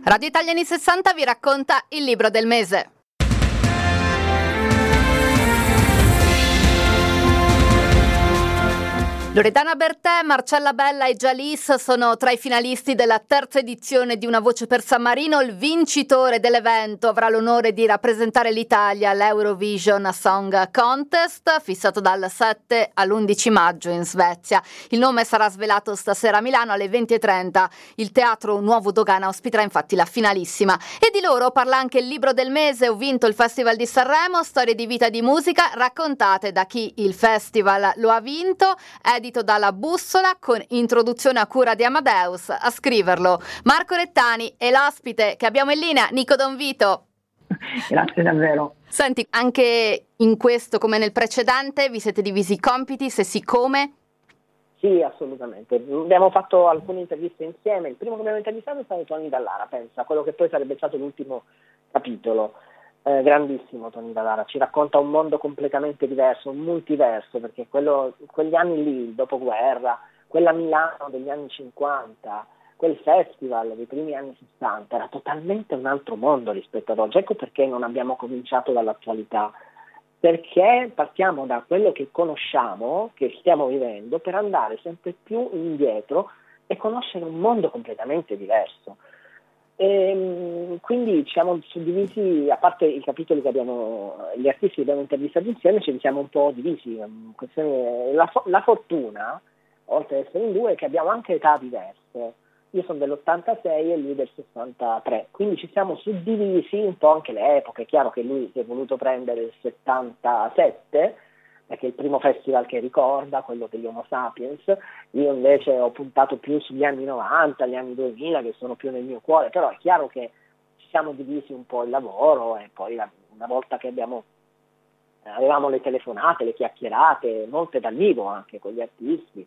Radio Italia anni 60 vi racconta il libro del mese. Loredana Bertè, Marcella Bella e Jalis sono tra i finalisti della terza edizione di Una voce per San Marino. Il vincitore dell'evento avrà l'onore di rappresentare l'Italia all'Eurovision Song Contest, fissato dal 7 all'11 maggio in Svezia. Il nome sarà svelato stasera a Milano alle 20:30. Il Teatro Nuovo Dogana ospiterà infatti la finalissima. E di loro parla anche il libro del mese. Ho vinto il Festival di Sanremo, storie di vita e di musica raccontate da chi il festival lo ha vinto, edito dalla Bussola con introduzione a cura di Amadeus. A scriverlo Marco Rettani e l'ospite che abbiamo in linea, Nico Donvito. Grazie davvero. Senti, anche in questo come nel precedente vi siete divisi i compiti, se sì come? Sì, assolutamente. Abbiamo fatto alcune interviste insieme. Il primo che abbiamo intervistato è stato Tony Dallara, pensa, quello che poi sarebbe stato l'ultimo capitolo. Grandissimo Tony Dallara, ci racconta un mondo completamente diverso, un multiverso, perché quegli anni lì, il dopoguerra, quella Milano degli anni 50, quel festival dei primi anni 60 era totalmente un altro mondo rispetto ad oggi. Ecco perché non abbiamo cominciato dall'attualità, perché partiamo da quello che conosciamo, che stiamo vivendo, per andare sempre più indietro e conoscere un mondo completamente diverso. E quindi ci siamo suddivisi, a parte i capitoli che gli artisti che abbiamo intervistato insieme, ci siamo un po' divisi. La fortuna, oltre ad essere in due, è che abbiamo anche età diverse. Io sono dell'86 e lui del 63, quindi ci siamo suddivisi un po' anche le epoche. È chiaro che lui si è voluto prendere il 77, perché è il primo festival che ricorda, quello degli Homo Sapiens. Io invece ho puntato più sugli anni 90, gli anni 2000, che sono più nel mio cuore, però è chiaro che ci siamo divisi un po' il lavoro, e poi una volta che avevamo le telefonate, le chiacchierate, molte dal vivo anche con gli artisti,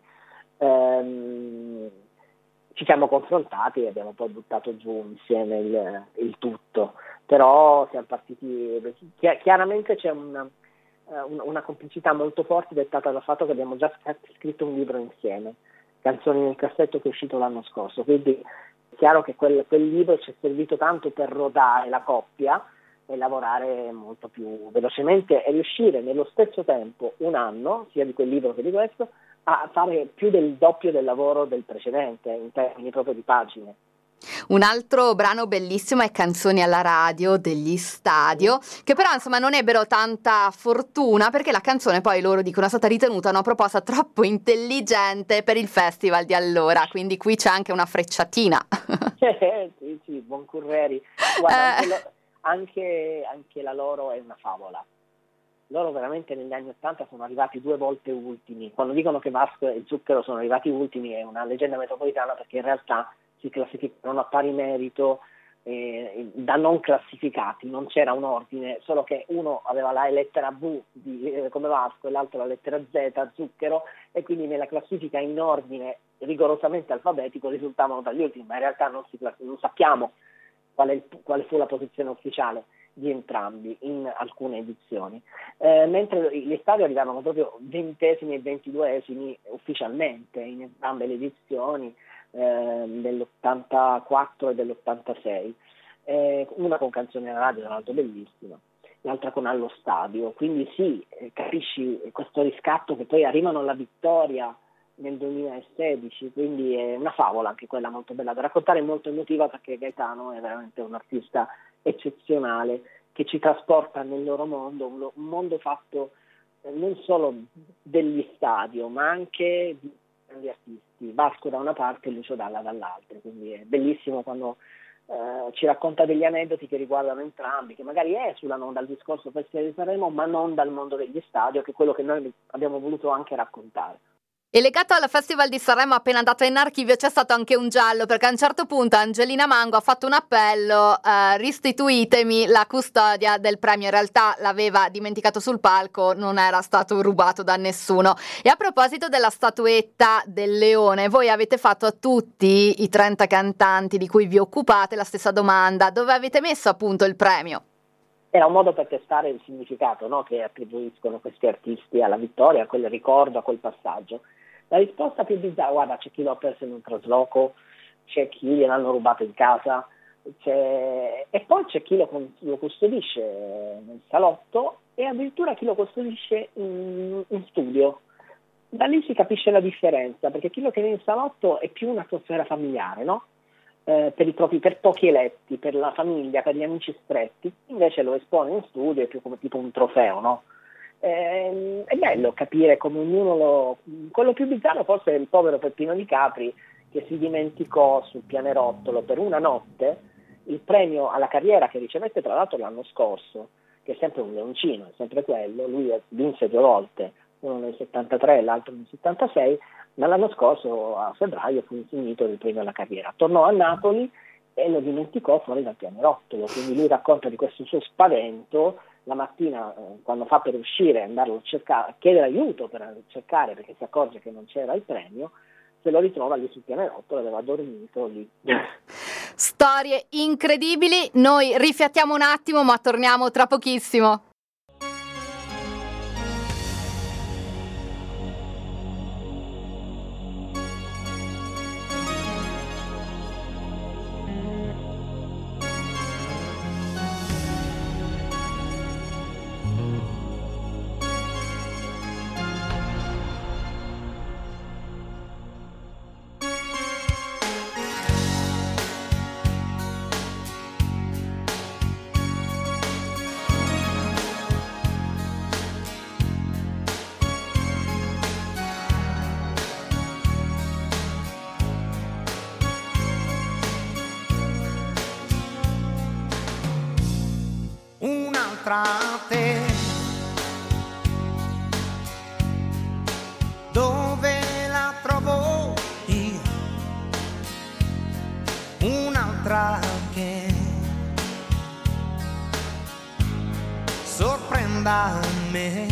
ci siamo confrontati e abbiamo poi buttato giù insieme il tutto. Però siamo partiti, chiaramente c'è una complicità molto forte dettata dal fatto che abbiamo già scritto un libro insieme, Canzoni nel cassetto, che è uscito l'anno scorso, quindi è chiaro che quel libro ci è servito tanto per rodare la coppia e lavorare molto più velocemente e riuscire nello stesso tempo, un anno, sia di quel libro che di questo, a fare più del doppio del lavoro del precedente, in termini proprio di pagine. Un altro brano bellissimo è Canzoni alla radio degli Stadio, che però insomma non ebbero tanta fortuna, perché la canzone, poi loro dicono, è stata ritenuta una proposta troppo intelligente per il festival di allora, quindi qui c'è anche una frecciatina. Sì, buon Curreri. Guarda, anche la loro è una favola. Loro veramente negli anni '80 sono arrivati 2 volte ultimi. Quando dicono che Vasco e Zucchero sono arrivati ultimi è una leggenda metropolitana, perché in realtà si classificano a pari merito da non classificati, non c'era un ordine, solo che uno aveva la lettera V come Vasco e l'altro la lettera Z, Zucchero, e quindi nella classifica in ordine rigorosamente alfabetico risultavano dagli ultimi, ma in realtà non sappiamo quale fu la posizione ufficiale di entrambi in alcune edizioni, mentre gli stadi arrivavano proprio 20esimi e 22esimi ufficialmente in entrambe le edizioni, dell'84 e dell'86, una con Canzoni alla radio, tra l'altro bellissima, l'altra con Allo Stadio. Quindi sì, capisci questo riscatto, che poi arrivano alla vittoria nel 2016, quindi è una favola anche quella, molto bella da raccontare, molto emotiva, perché Gaetano è veramente un artista eccezionale che ci trasporta nel loro mondo, un mondo fatto non solo degli stadio ma anche di grandi artisti, Vasco da una parte e Lucio Dalla dall'altra, quindi è bellissimo quando ci racconta degli aneddoti che riguardano entrambi, che magari esulano dal discorso Festival di Sanremo ma non dal mondo degli stadio, che è quello che noi abbiamo voluto anche raccontare. E legato al Festival di Sanremo appena andato in archivio c'è stato anche un giallo, perché a un certo punto Angelina Mango ha fatto un appello, restituitemi la custodia del premio. In realtà l'aveva dimenticato sul palco, non era stato rubato da nessuno. E a proposito della statuetta del leone, voi avete fatto a tutti i 30 cantanti di cui vi occupate la stessa domanda: dove avete messo appunto il premio? Era un modo per testare il significato, no, che attribuiscono questi artisti alla vittoria, a quel ricordo, a quel passaggio. La risposta più bizzarra: guarda, c'è chi lo ha perso in un trasloco, c'è chi gliel'hanno rubato in casa, E poi c'è chi lo custodisce nel salotto e addirittura chi lo custodisce in studio. Da lì si capisce la differenza, perché chi lo tiene in salotto è più un'atmosfera familiare, no? Per pochi eletti, per la famiglia, per gli amici stretti, invece lo espone in studio, è più come tipo un trofeo, no? È bello capire come ognuno quello più bizzarro forse è il povero Peppino Di Capri, che si dimenticò sul pianerottolo per una notte il premio alla carriera che ricevette tra l'altro l'anno scorso, che è sempre un leoncino, è sempre quello. Lui vinse 2 volte, uno nel 73 e l'altro nel 76, ma l'anno scorso a febbraio fu insignito del premio alla carriera. Tornò a Napoli e lo dimenticò fuori dal pianerottolo, quindi lui racconta di questo suo spavento la mattina quando fa per uscire, andarlo a cercare, chiedere aiuto per cercare, perché si accorge che non c'era il premio, se lo ritrova lì sul pianerottolo, aveva dormito lì. Storie incredibili, noi rifiattiamo un attimo ma torniamo tra pochissimo. Te, dove la trovo io, un'altra che sorprenda me,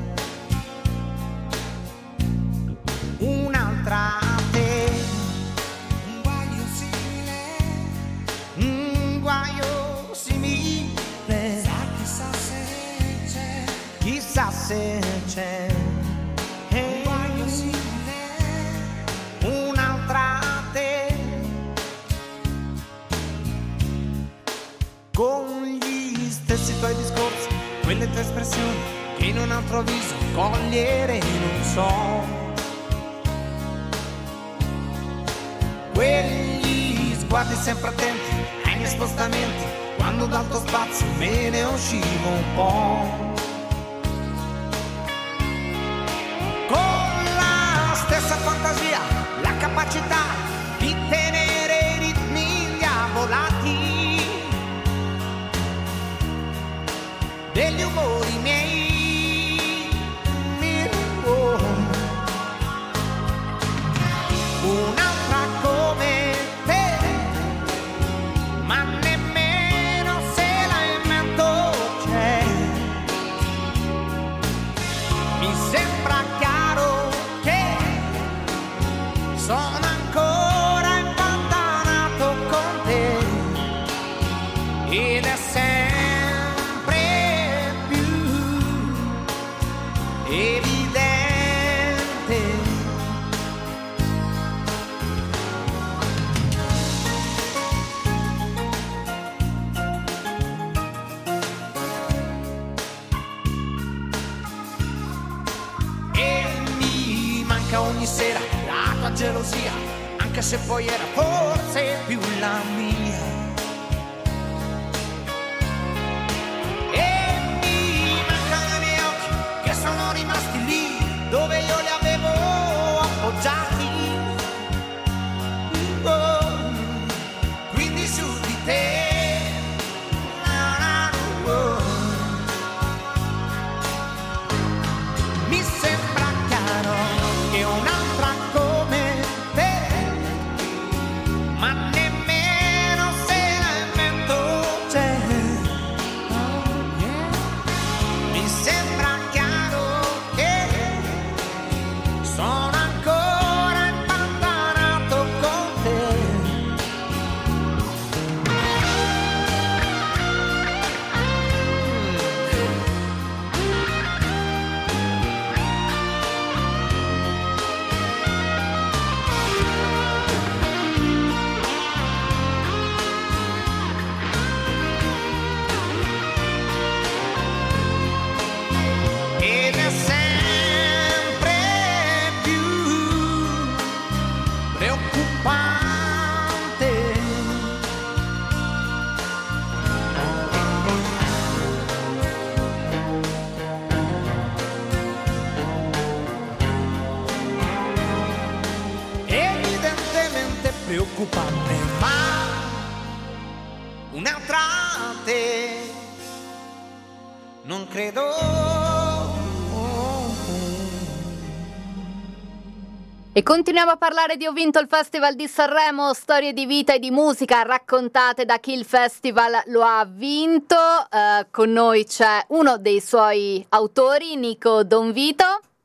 un'altra te, un guaio simile, un guaio simile. Chissà se c'è un guaio simile, un'altra te, con gli stessi tuoi discorsi, quelle tue espressioni che in un altro viso cogliere non so, quegli sguardi sempre attenti ai miei spostamenti, quando dal tuo spazio me ne uscivo un po'. Fantasia, la capacità di tenere i ritmi diavolati degli umori miei, un'altra come te, ma nemmeno se la invento c'è, mi sembra chiaro sono ancora impantanato con te ed è sempre più evidente. E mi manca ogni sera la tua gelosia, anche se poi era forse più la mia. E mi mancano i miei occhi che sono rimasti lì dove io li avevo appoggiati. Quindi su di te mi sembra chiaro che un'altra come te, ma nemmeno un'altra te, non credo. E continuiamo a parlare di Ho vinto il Festival di Sanremo, storie di vita e di musica raccontate da chi il festival lo ha vinto. Con noi c'è uno dei suoi autori, Nico Don Vito,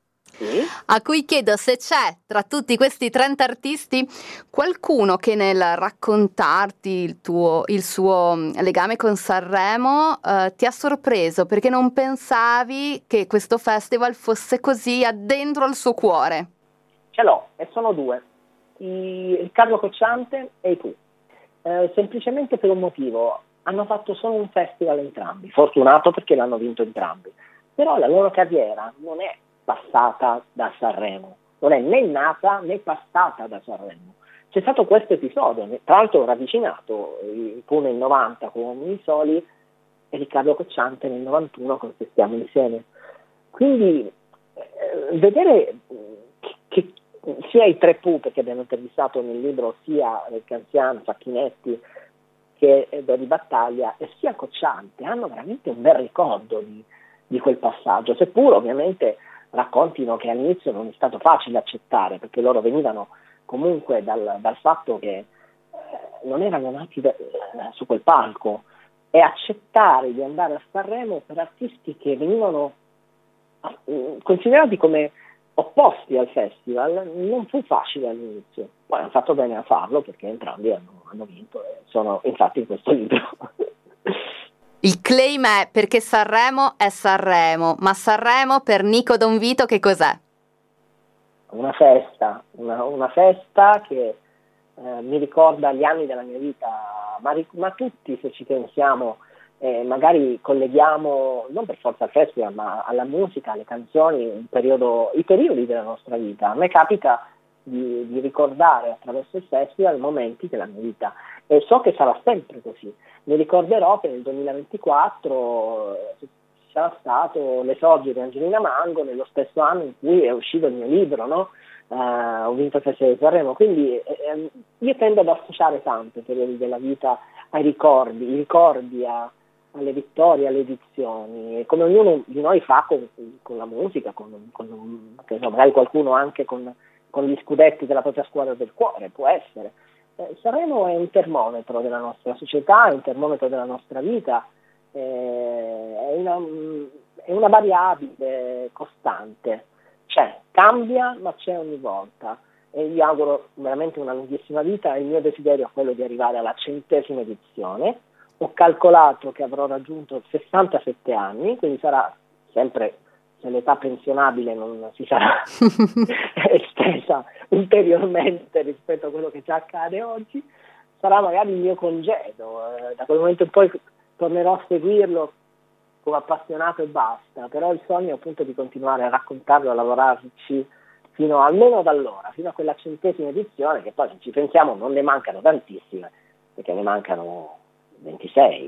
a cui chiedo se c'è tra tutti questi 30 artisti qualcuno che nel raccontarti il suo legame con Sanremo ti ha sorpreso, perché non pensavi che questo festival fosse così addentro al suo cuore. Ce l'ho, e sono due, il Carlo Cocciante e i Pooh. Semplicemente per un motivo: hanno fatto solo un festival entrambi, fortunato perché l'hanno vinto entrambi, però la loro carriera non è passata da Sanremo, non è né nata né passata da Sanremo. C'è stato questo episodio, tra l'altro ravvicinato, il Pooh nel 90 con Uomini Soli e Riccardo Cocciante nel 91 con Se stiamo insieme. Quindi vedere che sia i tre Pooh, perché abbiamo intervistato nel libro sia Canziano, Facchinetti che Dodi Battaglia, e sia Cocciante, hanno veramente un bel ricordo di quel passaggio, seppur ovviamente raccontino che all'inizio non è stato facile accettare, perché loro venivano comunque dal fatto che non erano nati su quel palco, e accettare di andare a Sanremo per artisti che venivano considerati come opposti al festival non fu facile all'inizio. Poi hanno fatto bene a farlo, perché entrambi hanno vinto e sono infatti in questo libro. Il claim è: perché Sanremo è Sanremo, ma Sanremo per Nico Don Vito che cos'è? Una festa, una festa che mi ricorda gli anni della mia vita, ma tutti, se ci pensiamo, magari colleghiamo non per forza al festival, ma alla musica, alle canzoni, i periodi della nostra vita. A me capita di ricordare attraverso il festival momenti della mia vita, e so che sarà sempre così. Mi ricorderò che nel 2024 sarà stato l'esordio di Angelina Mango nello stesso anno in cui è uscito il mio libro, no? Ho vinto il Festival di Sanremo, quindi io tendo ad associare tanto i periodi della vita ai ricordi, i ricordi alle vittorie, alle edizioni, come ognuno di noi fa con la musica, che so, magari qualcuno anche con gli scudetti della propria squadra del cuore, può essere. Sanremo è un termometro della nostra società, è un termometro della nostra vita, è una variabile costante, cambia, ma c'è ogni volta, e gli auguro veramente una lunghissima vita. Il mio desiderio è quello di arrivare alla 100ª edizione. Ho calcolato che avrò raggiunto 67 anni, quindi sarà sempre, se l'età pensionabile non si sarà estesa ulteriormente rispetto a quello che già accade oggi, sarà magari il mio congedo. Da quel momento in poi tornerò a seguirlo come appassionato e basta, però il sogno è appunto di continuare a raccontarlo, a lavorarci fino almeno ad allora, fino a quella 100ª edizione, che poi, se ci pensiamo, non ne mancano tantissime, perché ne mancano 26,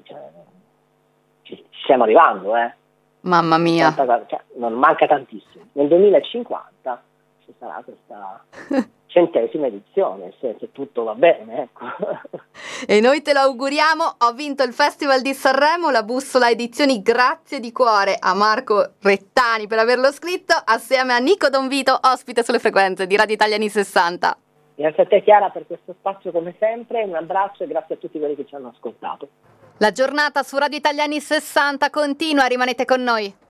ci stiamo arrivando, Mamma mia. Non manca tantissimo. Nel 2050 ci sarà questa 100ª edizione, se tutto va bene, ecco. E noi te lo auguriamo. Ho vinto il Festival di Sanremo, la Bussola Edizioni. Grazie di cuore a Marco Rettani per averlo scritto, assieme a Nico Don Vito, ospite sulle frequenze di Radio Italia Anni 60. Grazie a te, Chiara, per questo spazio come sempre, un abbraccio e grazie a tutti quelli che ci hanno ascoltato. La giornata su Radio Italia Anni 60 continua, rimanete con noi.